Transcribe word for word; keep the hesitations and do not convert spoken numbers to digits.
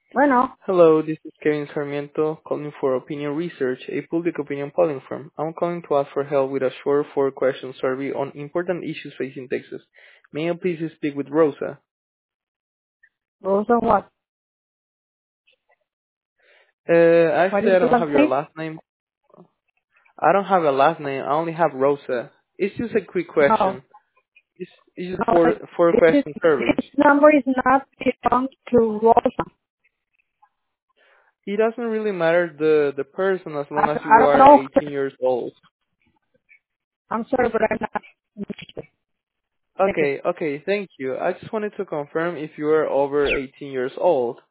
Bueno, Hello, this is Kevin Sarmiento calling for Opinion Research, a public opinion polling firm. I'm calling to ask for help with a short four-question survey on important issues facing Texas. May I please speak with Rosa? rules on what? Uh, What actually, is I the don't last have your name? last name. I don't have a last name. I only have Rosa. It's just a quick No, question. It's, it's just no, for I- for this is question survey. this number is not belong to Rosa. It doesn't really matter the the person as I, long as I you don't are know eighteen her. years old. I'm sorry, but I'm not interested. Thank you. Okay, okay, thank you. I just wanted to confirm if you are over eighteen years old.